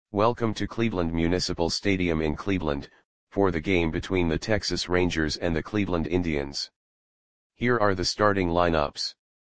Welcome to Cleveland Municipal Stadium in Cleveland, for the game between the Texas Rangers and the Cleveland Indians. Here are the starting lineups.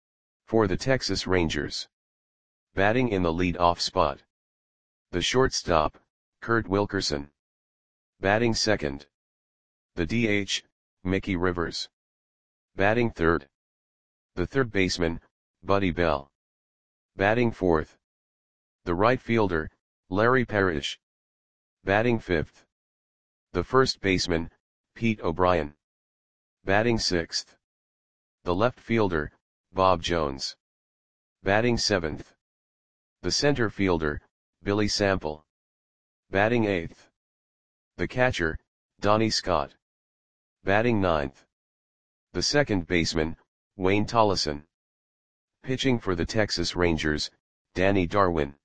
For the Texas Rangers. Batting in the lead-off spot. The shortstop, Kurt Wilkerson. Batting second. The DH, Mickey Rivers. Batting third. The third baseman, Buddy Bell. Batting fourth. The right fielder, Larry Parrish. Batting fifth. The first baseman, Pete O'Brien. Batting sixth. The left fielder, Bob Jones. Batting seventh. The center fielder, Billy Sample. Batting eighth. The catcher, Donnie Scott. Batting ninth. The second baseman, Wayne Tollison. Pitching for the Texas Rangers, Danny Darwin.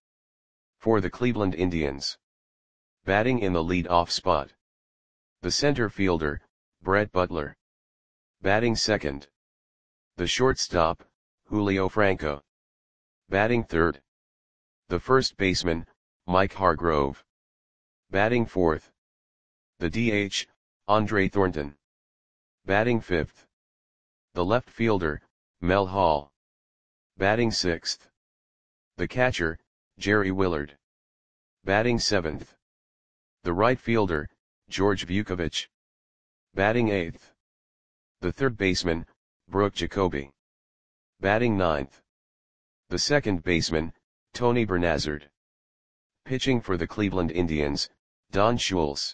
For the Cleveland Indians. Batting in the lead-off spot. The center fielder, Brett Butler. Batting second. The shortstop, Julio Franco. Batting third. The first baseman, Mike Hargrove. Batting fourth. The DH, Andre Thornton. Batting fifth. The left fielder, Mel Hall. Batting sixth. The catcher, Jerry Willard. Batting seventh. The right fielder, George Vukovich. Batting eighth. The third baseman, Brooke Jacoby. Batting ninth. The second baseman, Tony Bernazard. Pitching for the Cleveland Indians, Don Schultz.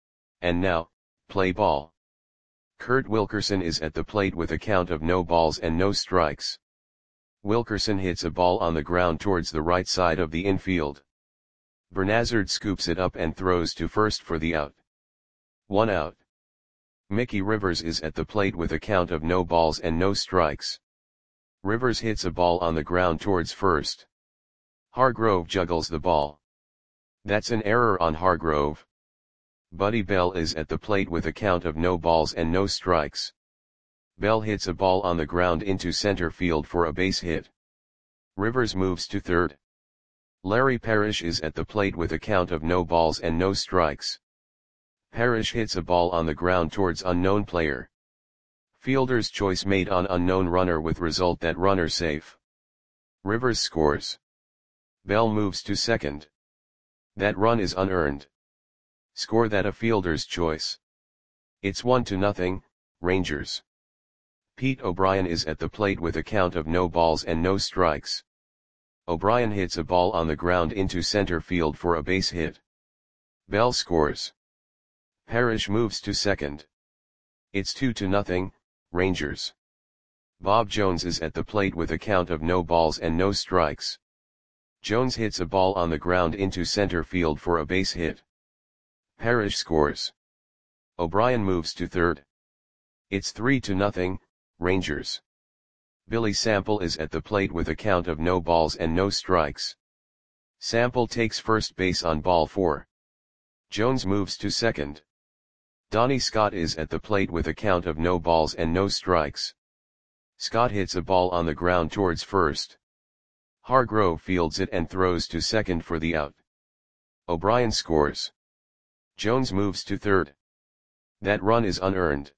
And now, play ball. Kurt Wilkerson is at the plate with a count of no balls and no strikes. Wilkerson hits a ball on the ground towards the right side of the infield. Bernazard scoops it up and throws to first for the out. 1 out. Mickey Rivers is at the plate with a count of no balls and no strikes. Rivers hits a ball on the ground towards first. Hargrove juggles the ball. That's an error on Hargrove. Buddy Bell is at the plate with a count of no balls and no strikes. Bell hits a ball on the ground into center field for a base hit. Rivers moves to third. Larry Parrish is at the plate with a count of no balls and no strikes. Parrish hits a ball on the ground towards unknown player. Fielder's choice made on unknown runner with result that runner safe. Rivers scores. Bell moves to second. That run is unearned. Score that a fielder's choice. It's 1-0, Rangers. Pete O'Brien is at the plate with a count of no balls and no strikes. O'Brien hits a ball on the ground into center field for a base hit. Bell scores. Parrish moves to second. It's 2-0, Rangers. Bob Jones is at the plate with a count of no balls and no strikes. Jones hits a ball on the ground into center field for a base hit. Parrish scores. O'Brien moves to third. It's 3-0, Rangers. Billy Sample is at the plate with a count of no balls and no strikes. Sample takes first base on ball 4. Jones moves to second. Donnie Scott is at the plate with a count of no balls and no strikes. Scott hits a ball on the ground towards first. Hargrove fields it and throws to second for the out. O'Brien scores. Jones moves to third. That run is unearned.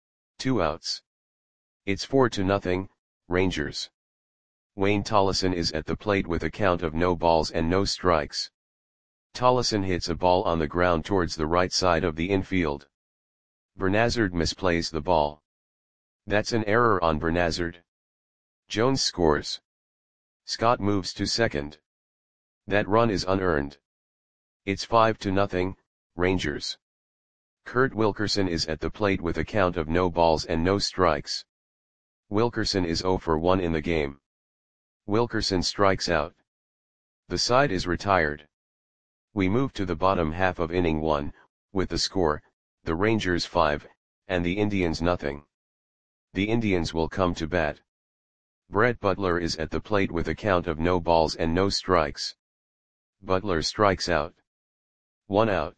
2 outs. It's 4-0, Rangers. Wayne Tollison is at the plate with a count of no balls and no strikes. Tollison hits a ball on the ground towards the right side of the infield. Bernazard misplays the ball. That's an error on Bernazard. Jones scores. Scott moves to second. That run is unearned. It's 5-0, Rangers. Kurt Wilkerson is at the plate with a count of no balls and no strikes. Wilkerson is 0 for 1 in the game. Wilkerson strikes out. The side is retired. We move to the bottom half of inning 1, with the score, the Rangers 5, and the Indians nothing. The Indians will come to bat. Brett Butler is at the plate with a count of no balls and no strikes. Butler strikes out. 1 out.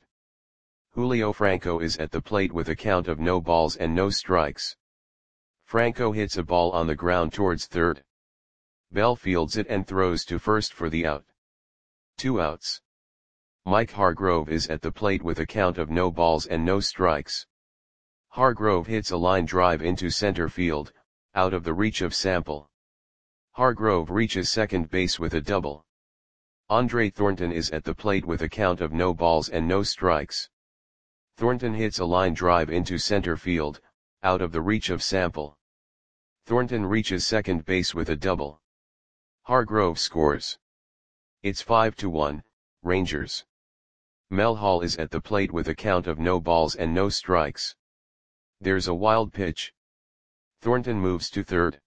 Julio Franco is at the plate with a count of no balls and no strikes. Franco hits a ball on the ground towards third. Bell fields it and throws to first for the out. 2 outs. Mike Hargrove is at the plate with a count of no balls and no strikes. Hargrove hits a line drive into center field, out of the reach of Sample. Hargrove reaches second base with a double. Andre Thornton is at the plate with a count of no balls and no strikes. Thornton hits a line drive into center field, out of the reach of Sample. Thornton reaches second base with a double. Hargrove scores. It's 5-1, Rangers. Mel Hall is at the plate with a count of no balls and no strikes. There's a wild pitch. Thornton moves to third.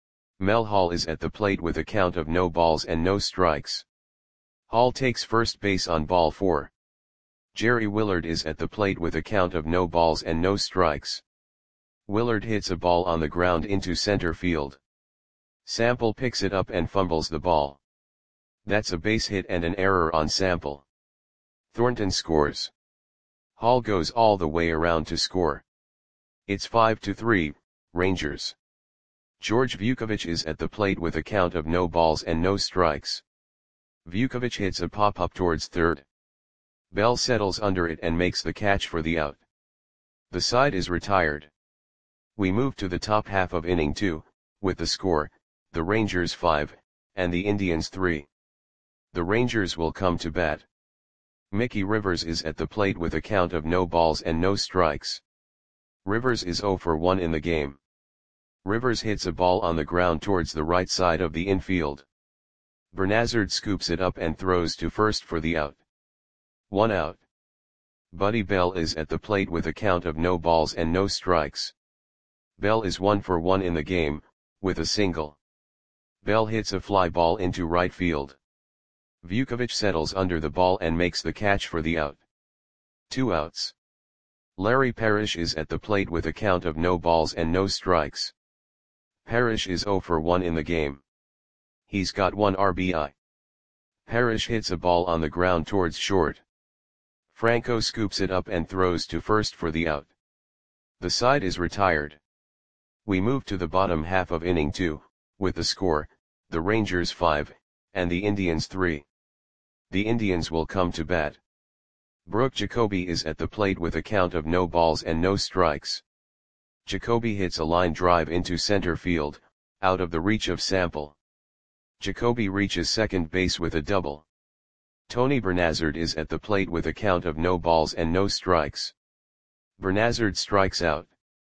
Mel Hall is at the plate with a count of no balls and no strikes. Hall takes first base on ball 4. Jerry Willard is at the plate with a count of no balls and no strikes. Willard hits a ball on the ground into center field. Sample picks it up and fumbles the ball. That's a base hit and an error on Sample. Thornton scores. Hall goes all the way around to score. It's 5-3, Rangers. George Vukovich is at the plate with a count of no balls and no strikes. Vukovich hits a pop-up towards third. Bell settles under it and makes the catch for the out. The side is retired. We move to the top half of inning 2, with the score, the Rangers 5, and the Indians 3. The Rangers will come to bat. Mickey Rivers is at the plate with a count of no balls and no strikes. Rivers is 0 for 1 in the game. Rivers hits a ball on the ground towards the right side of the infield. Bernazard scoops it up and throws to first for the out. 1 out. Buddy Bell is at the plate with a count of no balls and no strikes. Bell is 1 for 1 in the game, with a single. Bell hits a fly ball into right field. Vukovich settles under the ball and makes the catch for the out. 2 outs. Larry Parrish is at the plate with a count of no balls and no strikes. Parrish is 0 for 1 in the game. He's got 1 RBI. Parrish hits a ball on the ground towards short. Franco scoops it up and throws to first for the out. The side is retired. We move to the bottom half of inning 2, with the score, the Rangers 5, and the Indians 3. The Indians will come to bat. Brooke Jacoby is at the plate with a count of no balls and no strikes. Jacoby hits a line drive into center field, out of the reach of Sample. Jacoby reaches second base with a double. Tony Bernazard is at the plate with a count of no balls and no strikes. Bernazard strikes out.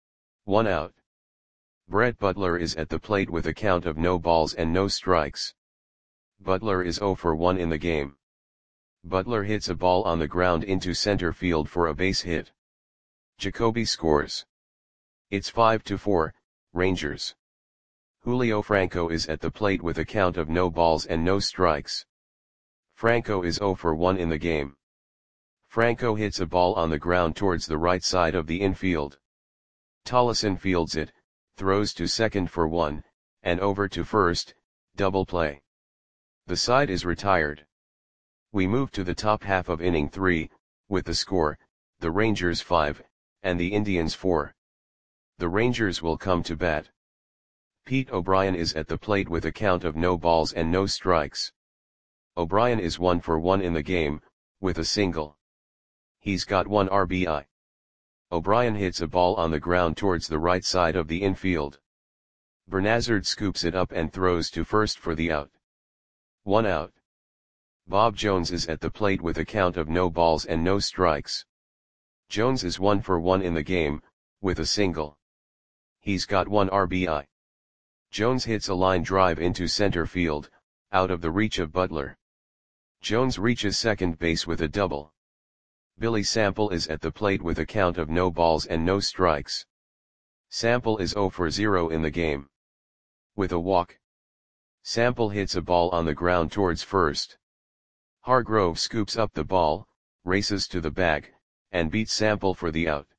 1 out. Brett Butler is at the plate with a count of no balls and no strikes. Butler is 0 for 1 in the game. Butler hits a ball on the ground into center field for a base hit. Jacoby scores. It's 5-4, Rangers. Julio Franco is at the plate with a count of no balls and no strikes. Franco is 0 for 1 in the game. Franco hits a ball on the ground towards the right side of the infield. Tollison fields it, throws to second for 1, and over to first, double play. The side is retired. We move to the top half of inning 3, with the score, the Rangers 5, and the Indians 4. The Rangers will come to bat. Pete O'Brien is at the plate with a count of no balls and no strikes. O'Brien is 1 for 1 in the game, with a single. He's got 1 RBI. O'Brien hits a ball on the ground towards the right side of the infield. Bernazard scoops it up and throws to first for the out. 1 out. Bob Jones is at the plate with a count of no balls and no strikes. Jones is 1 for 1 in the game, with a single. He's got 1 RBI. Jones hits a line drive into center field, out of the reach of Butler. Jones reaches second base with a double. Billy Sample is at the plate with a count of no balls and no strikes. Sample is 0 for 0 in the game. With a walk. Sample hits a ball on the ground towards first. Hargrove scoops up the ball, races to the bag, and beats Sample for the out.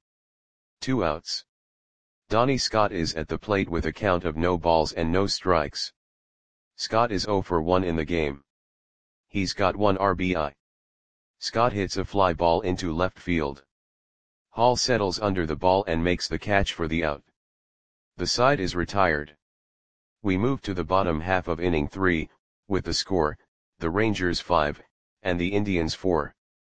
2 outs. Donnie Scott is at the plate with a count of no balls and no strikes. Scott is 0 for 1 in the game. He's got 1 RBI. Scott hits a fly ball into left field. Hall settles under the ball and makes the catch for the out. The side is retired. We move to the bottom half of inning 3, with the score, the Rangers 5, and the Indians 4.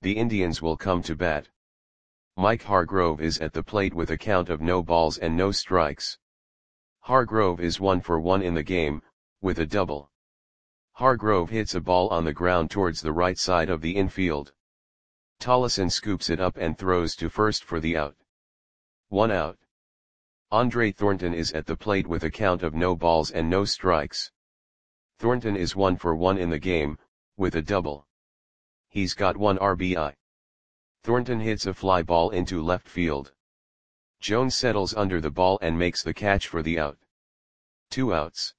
The Indians will come to bat. Mike Hargrove is at the plate with a count of no balls and no strikes. Hargrove is 1 for 1 in the game, with a double. Hargrove hits a ball on the ground towards the right side of the infield. Tollison scoops it up and throws to first for the out. 1 out. Andre Thornton is at the plate with a count of no balls and no strikes. Thornton is 1 for 1 in the game, with a double. He's got 1 RBI. Thornton hits a fly ball into left field. Jones settles under the ball and makes the catch for the out. 2 outs.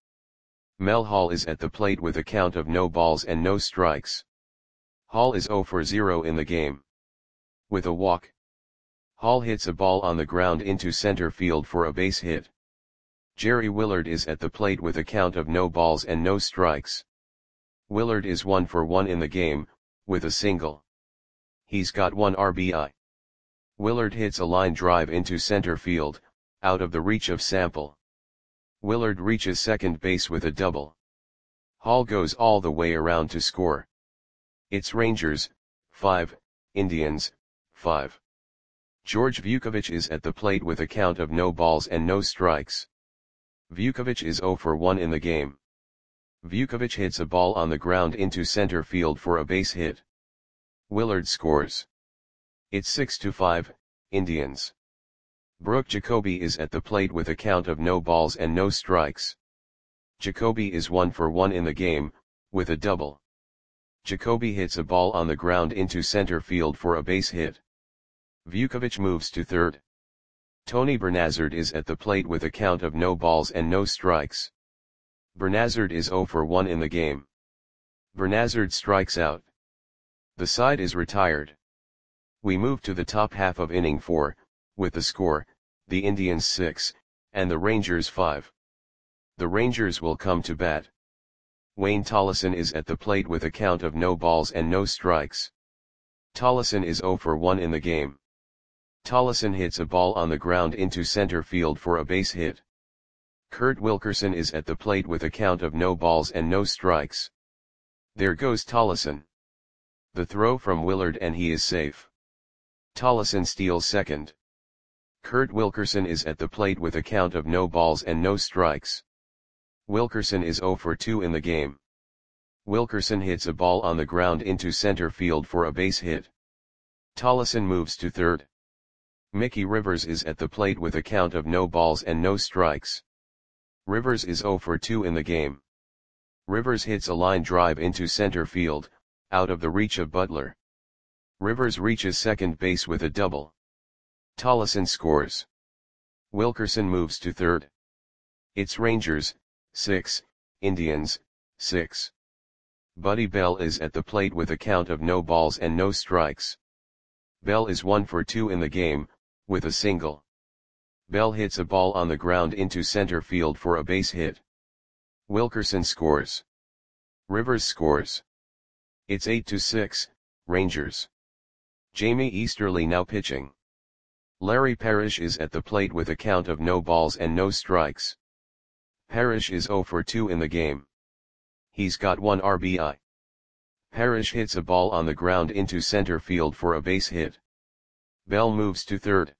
Mel Hall is at the plate with a count of no balls and no strikes. Hall is 0 for 0 in the game. With a walk. Hall hits a ball on the ground into center field for a base hit. Jerry Willard is at the plate with a count of no balls and no strikes. Willard is 1 for 1 in the game, with a single. He's got 1 RBI. Willard hits a line drive into center field, out of the reach of Sample. Willard reaches second base with a double. Hall goes all the way around to score. It's Rangers, 5, Indians, 5. George Vukovic is at the plate with a count of no balls and no strikes. Vukovic is 0 for 1 in the game. Vukovic hits a ball on the ground into center field for a base hit. Willard scores. It's 6-5, Indians. Brooke Jacoby is at the plate with a count of no balls and no strikes. Jacoby is 1 for 1 in the game, with a double. Jacoby hits a ball on the ground into center field for a base hit. Vukovic moves to third. Tony Bernazard is at the plate with a count of no balls and no strikes. Bernazard is 0 for 1 in the game. Bernazard strikes out. The side is retired. We move to the top half of inning 4, with the score, the Indians 6, and the Rangers 5. The Rangers will come to bat. Wayne Tollison is at the plate with a count of no balls and no strikes. Tollison is 0 for 1 in the game. Tollison hits a ball on the ground into center field for a base hit. Kurt Wilkerson is at the plate with a count of no balls and no strikes. There goes Tollison. The throw from Willard and he is safe. Tollison steals second. Kurt Wilkerson is at the plate with a count of no balls and no strikes. Wilkerson is 0 for 2 in the game. Wilkerson hits a ball on the ground into center field for a base hit. Tollison moves to third. Mickey Rivers is at the plate with a count of no balls and no strikes. Rivers is 0 for 2 in the game. Rivers hits a line drive into center field, out of the reach of Butler. Rivers reaches second base with a double. Tollison scores. Wilkerson moves to third. It's Rangers, 6, Indians, 6. Buddy Bell is at the plate with a count of no balls and no strikes. Bell is 1 for 2 in the game, with a single. Bell hits a ball on the ground into center field for a base hit. Wilkerson scores. Rivers scores. It's 8-6, Rangers. Jamie Easterly now pitching. Larry Parrish is at the plate with a count of no balls and no strikes. Parrish is 0 for 2 in the game. He's got 1 RBI. Parrish hits a ball on the ground into center field for a base hit. Bell moves to third.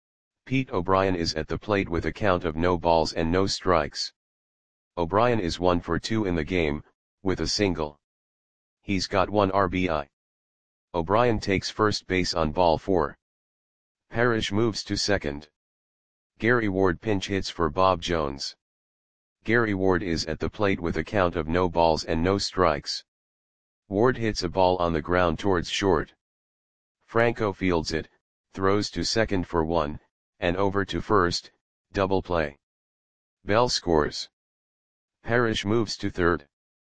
Pete O'Brien is at the plate with a count of no balls and no strikes. O'Brien is 1 for 2 in the game, with a single. He's got 1 RBI. O'Brien takes first base on ball 4. Parrish moves to second. Gary Ward pinch hits for Bob Jones. Gary Ward is at the plate with a count of no balls and no strikes. Ward hits a ball on the ground towards short. Franco fields it, throws to second for 1, and over to first, double play. Bell scores. Parrish moves to third.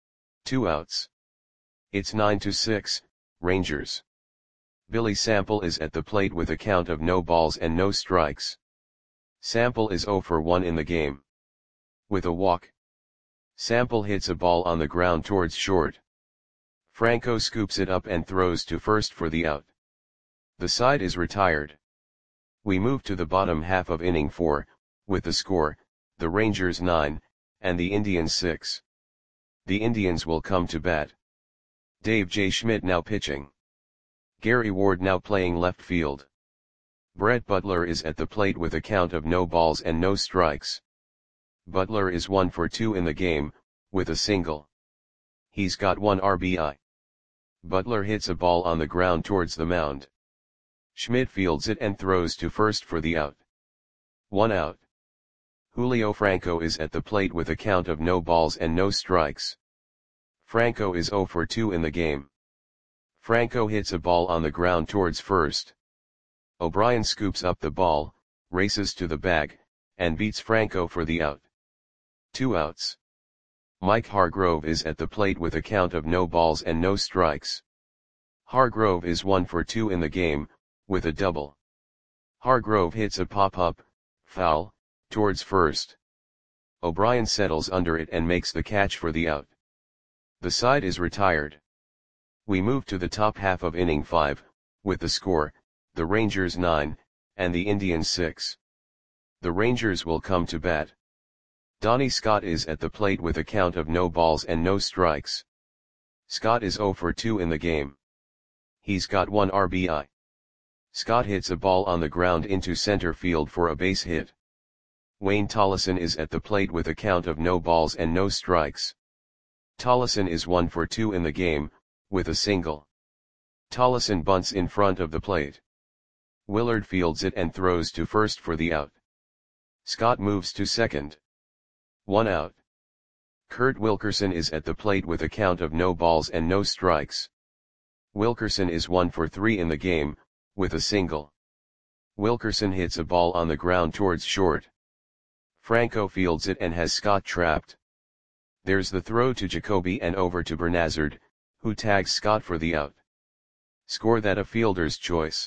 2 outs. It's 9-6, Rangers. Billy Sample is at the plate with a count of no balls and no strikes. Sample is 0 for 1 in the game. With a walk. Sample hits a ball on the ground towards short. Franco scoops it up and throws to first for the out. The side is retired. We move to the bottom half of inning 4, with the score, the Rangers 9, and the Indians 6. The Indians will come to bat. Dave J. Schmidt now pitching. Gary Ward now playing left field. Brett Butler is at the plate with a count of no balls and no strikes. Butler is 1 for 2 in the game, with a single. He's got 1 RBI. Butler hits a ball on the ground towards the mound. Schmidt fields it and throws to first for the out. 1 out. Julio Franco is at the plate with a count of no balls and no strikes. Franco is 0 for 2 in the game. Franco hits a ball on the ground towards first. O'Brien scoops up the ball, races to the bag, and beats Franco for the out. 2 outs. Mike Hargrove is at the plate with a count of no balls and no strikes. Hargrove is 1 for 2 in the game, with a double. Hargrove hits a pop-up, foul, towards first. O'Brien settles under it and makes the catch for the out. The side is retired. We move to the top half of inning 5, with the score, the Rangers 9, and the Indians 6. The Rangers will come to bat. Donnie Scott is at the plate with a count of no balls and no strikes. Scott is 0 for 2 in the game. He's got 1 RBI. Scott hits a ball on the ground into center field for a base hit. Wayne Tollison is at the plate with a count of no balls and no strikes. Tollison is 1 for 2 in the game, with a single. Tollison bunts in front of the plate. Willard fields it and throws to first for the out. Scott moves to second. 1 out. Kurt Wilkerson is at the plate with a count of no balls and no strikes. Wilkerson is 1 for 3 in the game, with a single. Wilkerson hits a ball on the ground towards short. Franco fields it and has Scott trapped. There's the throw to Jacoby and over to Bernazard, who tags Scott for the out. Score that a fielder's choice.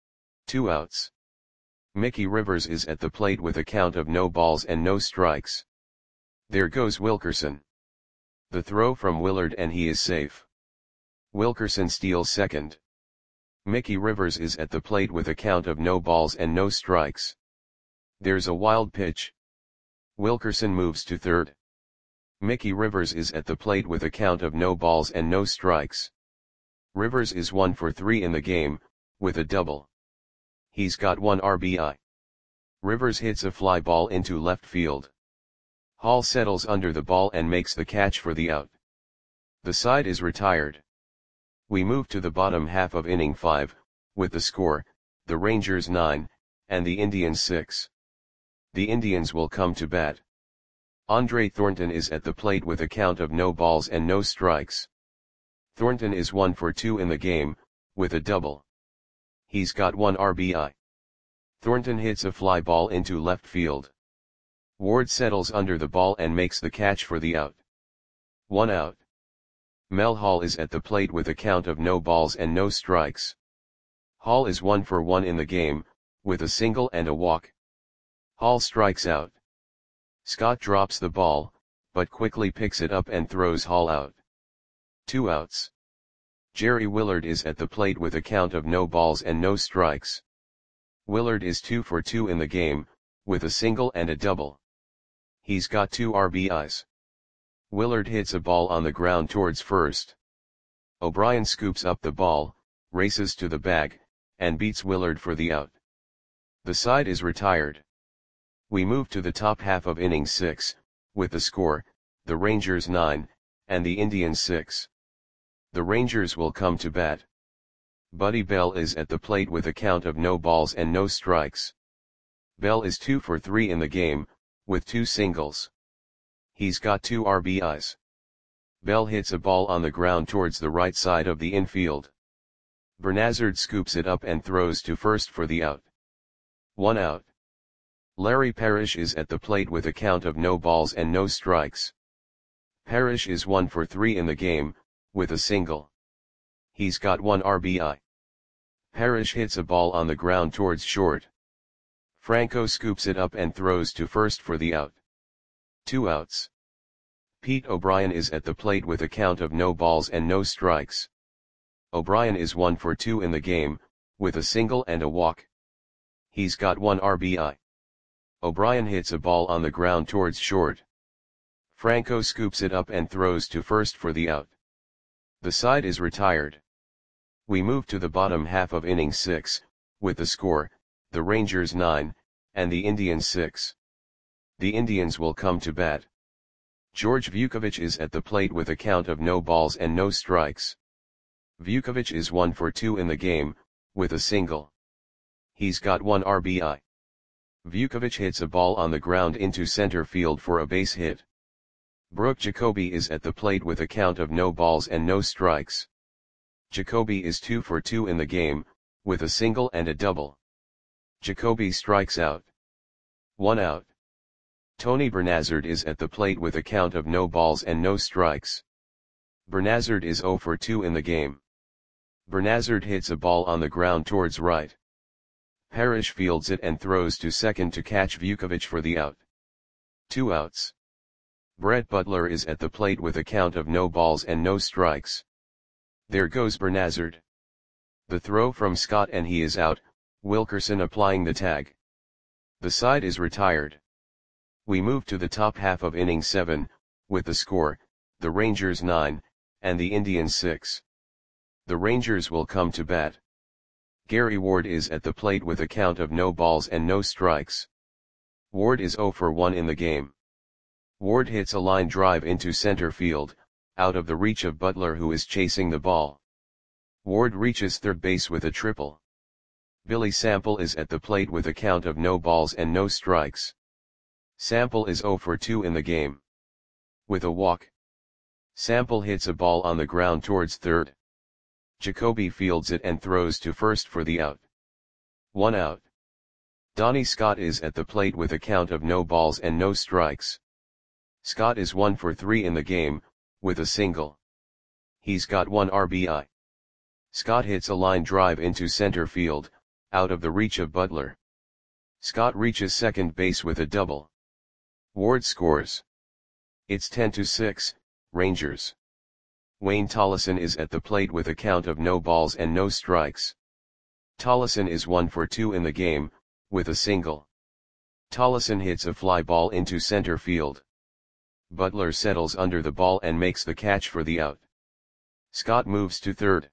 2 outs. Mickey Rivers is at the plate with a count of no balls and no strikes. There goes Wilkerson. The throw from Willard and he is safe. Wilkerson steals second. Mickey Rivers is at the plate with a count of no balls and no strikes. There's a wild pitch. Wilkerson moves to third. Mickey Rivers is at the plate with a count of no balls and no strikes. Rivers is 1 for 3 in the game, with a double. He's got 1 RBI. Rivers hits a fly ball into left field. Hall settles under the ball and makes the catch for the out. The side is retired. We move to the bottom half of inning 5, with the score, the Rangers 9, and the Indians 6. The Indians will come to bat. Andre Thornton is at the plate with a count of no balls and no strikes. Thornton is 1 for 2 in the game, with a double. He's got 1 RBI. Thornton hits a fly ball into left field. Ward settles under the ball and makes the catch for the out. 1 out. Mel Hall is at the plate with a count of no balls and no strikes. Hall is 1 for 1 in the game, with a single and a walk. Hall strikes out. Scott drops the ball, but quickly picks it up and throws Hall out. 2 outs. Jerry Willard is at the plate with a count of no balls and no strikes. Willard is 2 for 2 in the game, with a single and a double. He's got 2 RBIs. Willard hits a ball on the ground towards first. O'Brien scoops up the ball, races to the bag, and beats Willard for the out. The side is retired. We move to the top half of inning 6, with the score, the Rangers 9, and the Indians 6. The Rangers will come to bat. Buddy Bell is at the plate with a count of no balls and no strikes. Bell is 2 for 3 in the game, with 2 singles. He's got 2 RBIs. Bell hits a ball on the ground towards the right side of the infield. Bernazard scoops it up and throws to first for the out. 1 out. Larry Parrish is at the plate with a count of no balls and no strikes. Parrish is 1 for 3 in the game, with a single. He's got 1 RBI. Parrish hits a ball on the ground towards short. Franco scoops it up and throws to first for the out. 2 outs. Pete O'Brien is at the plate with a count of no balls and no strikes. O'Brien is 1 for 2 in the game, with a single and a walk. He's got 1 RBI. O'Brien hits a ball on the ground towards short. Franco scoops it up and throws to first for the out. The side is retired. We move to the bottom half of inning 6, with the score, the Rangers 9, and the Indians 6. The Indians will come to bat. George Vukovic is at the plate with a count of no balls and no strikes. Vukovic is 1 for 2 in the game, with a single. He's got 1 RBI. Vukovic hits a ball on the ground into center field for a base hit. Brooke Jacoby is at the plate with a count of no balls and no strikes. Jacoby is 2 for 2 in the game, with a single and a double. Jacoby strikes out. 1 out. Tony Bernazard is at the plate with a count of no balls and no strikes. Bernazard is 0 for 2 in the game. Bernazard hits a ball on the ground towards right. Parrish fields it and throws to second to catch Vukovic for the out. 2 outs. Brett Butler is at the plate with a count of no balls and no strikes. There goes Bernazard. The throw from Scott and he is out, Wilkerson applying the tag. The side is retired. We move to the top half of inning 7, with the score, the Rangers 9, and the Indians 6. The Rangers will come to bat. Gary Ward is at the plate with a count of no balls and no strikes. Ward is 0 for 1 in the game. Ward hits a line drive into center field, out of the reach of Butler who is chasing the ball. Ward reaches third base with a triple. Billy Sample is at the plate with a count of no balls and no strikes. Sample is 0 for 2 in the game. With a walk. Sample hits a ball on the ground towards third. Jacoby fields it and throws to first for the out. 1 out. Donnie Scott is at the plate with a count of no balls and no strikes. Scott is 1 for 3 in the game, with a single. He's got 1 RBI. Scott hits a line drive into center field, out of the reach of Butler. Scott reaches second base with a double. Ward scores. It's 10-6, Rangers. Wayne Tollison is at the plate with a count of no balls and no strikes. Tollison is 1 for 2 in the game, with a single. Tollison hits a fly ball into center field. Butler settles under the ball and makes the catch for the out. Scott moves to third.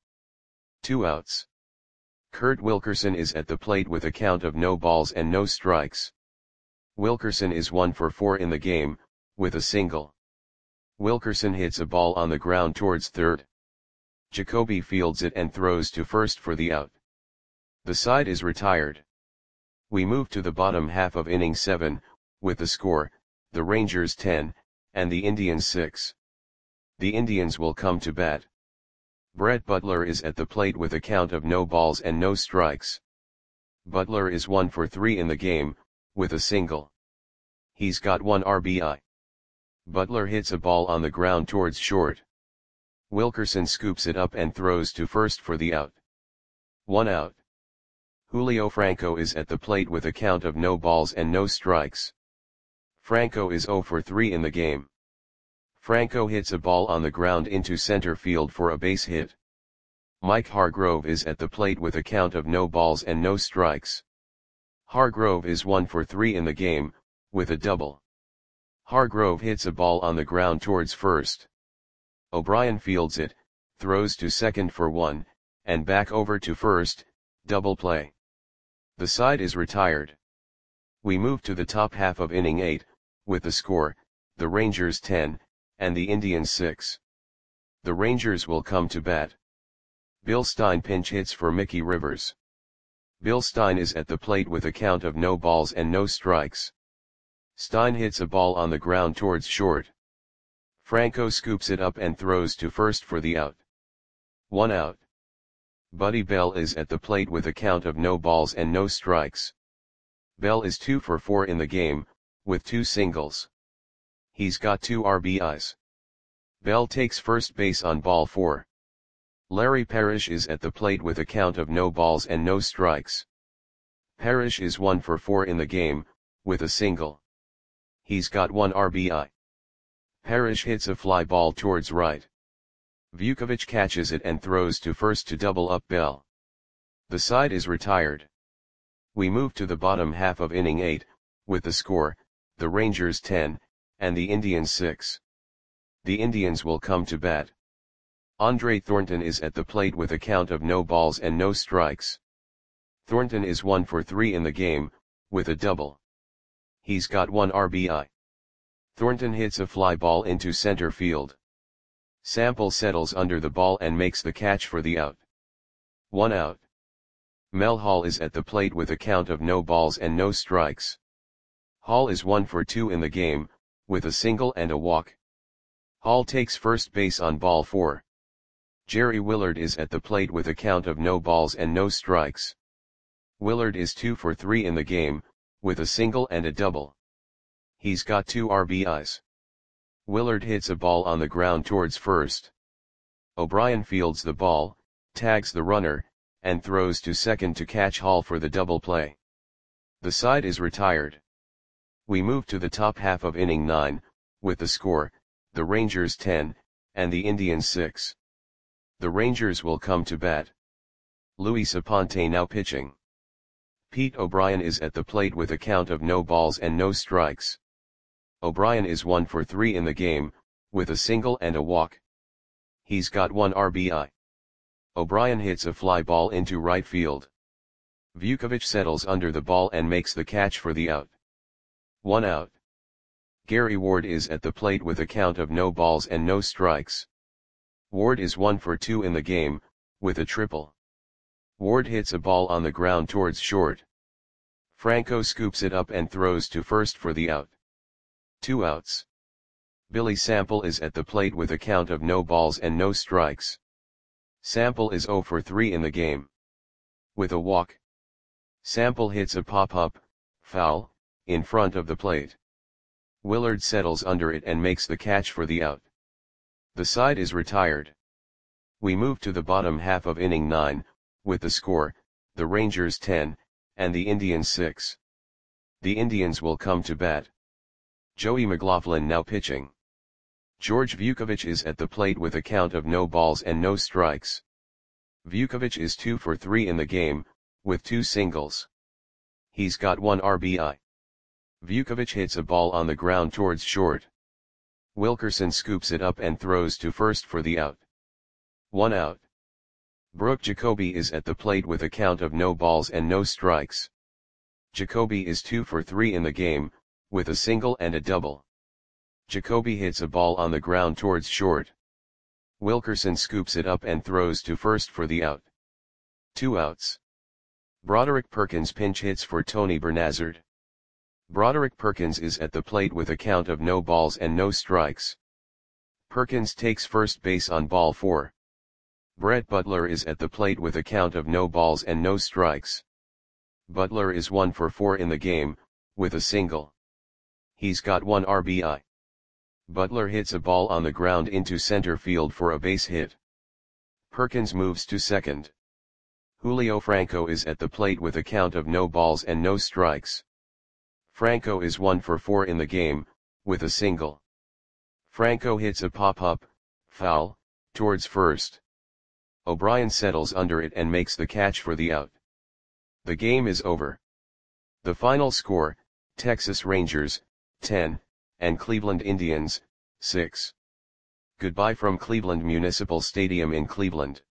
2 outs. Kurt Wilkerson is at the plate with a count of no balls and no strikes. Wilkerson is 1 for 4 in the game, with a single. Wilkerson hits a ball on the ground towards third. Jacoby fields it and throws to first for the out. The side is retired. We move to the bottom half of inning 7, with the score, the Rangers 10, and the Indians 6. The Indians will come to bat. Brett Butler is at the plate with a count of no balls and no strikes. Butler is 1 for 3 in the game, with a single. He's got 1 RBI. Butler hits a ball on the ground towards short. Wilkerson scoops it up and throws to first for the out. 1 out. Julio Franco is at the plate with a count of no balls and no strikes. Franco is 0 for 3 in the game. Franco hits a ball on the ground into center field for a base hit. Mike Hargrove is at the plate with a count of no balls and no strikes. Hargrove is 1 for 3 in the game, with a double. Hargrove hits a ball on the ground towards first. O'Brien fields it, throws to second for 1, and back over to first, double play. The side is retired. We move to the top half of inning 8, with the score, the Rangers 10, and the Indians 6. The Rangers will come to bat. Bill Stein pinch hits for Mickey Rivers. Bill Stein is at the plate with a count of no balls and no strikes. Stein hits a ball on the ground towards short. Franco scoops it up and throws to first for the out. 1 out. Buddy Bell is at the plate with a count of no balls and no strikes. Bell is 2 for 4 in the game, with 2 singles. He's got 2 RBIs. Bell takes first base on ball 4. Larry Parrish is at the plate with a count of no balls and no strikes. Parrish is 1 for 4 in the game, with a single. He's got 1 RBI. Parrish hits a fly ball towards right. Vukovic catches it and throws to first to double up Bell. The side is retired. We move to the bottom half of inning 8, with the score, the Rangers 10, and the Indians 6. The Indians will come to bat. Andre Thornton is at the plate with a count of no balls and no strikes. Thornton is 1 for 3 in the game, with a double. He's got 1 RBI. Thornton hits a fly ball into center field. Sample settles under the ball and makes the catch for the out. 1 out. Mel Hall is at the plate with a count of no balls and no strikes. Hall is 1 for 2 in the game, with a single and a walk. Hall takes first base on ball 4. Jerry Willard is at the plate with a count of no balls and no strikes. Willard is 2 for 3 in the game, with a single and a double. He's got 2 RBIs. Willard hits a ball on the ground towards first. O'Brien fields the ball, tags the runner, and throws to second to catch Hall for the double play. The side is retired. We move to the top half of inning 9, with the score, the Rangers 10, and the Indians 6. The Rangers will come to bat. Luis Aponte now pitching. Pete O'Brien is at the plate with a count of no balls and no strikes. O'Brien is 1 for 3 in the game, with a single and a walk. He's got 1 RBI. O'Brien hits a fly ball into right field. Vukovic settles under the ball and makes the catch for the out. 1 out. Gary Ward is at the plate with a count of no balls and no strikes. Ward is 1 for 2 in the game, with a triple. Ward hits a ball on the ground towards short. Franco scoops it up and throws to first for the out. 2 outs. Billy Sample is at the plate with a count of no balls and no strikes. Sample is 0 for 3 in the game. With a walk. Sample hits a pop-up, foul, in front of the plate. Willard settles under it and makes the catch for the out. The side is retired. We move to the bottom half of inning 9, with the score, the Rangers 10, and the Indians 6. The Indians will come to bat. Joey McLaughlin now pitching. George Vukovic is at the plate with a count of no balls and no strikes. Vukovic is 2 for 3 in the game, with 2 singles. He's got 1 RBI. Vukovic hits a ball on the ground towards short. Wilkerson scoops it up and throws to first for the out. 1 out. Brooke Jacoby is at the plate with a count of no balls and no strikes. Jacoby is 2 for 3 in the game, with a single and a double. Jacoby hits a ball on the ground towards short. Wilkerson scoops it up and throws to first for the out. 2 outs. Broderick Perkins pinch hits for Tony Bernazard. Broderick Perkins is at the plate with a count of no balls and no strikes. Perkins takes first base on ball 4. Brett Butler is at the plate with a count of no balls and no strikes. Butler is 1 for 4 in the game, with a single. He's got 1 RBI. Butler hits a ball on the ground into center field for a base hit. Perkins moves to second. Julio Franco is at the plate with a count of no balls and no strikes. Franco is 1 for 4 in the game, with a single. Franco hits a pop-up, foul, towards first. O'Brien settles under it and makes the catch for the out. The game is over. The final score, Texas Rangers, 10, and Cleveland Indians, 6. Goodbye from Cleveland Municipal Stadium in Cleveland.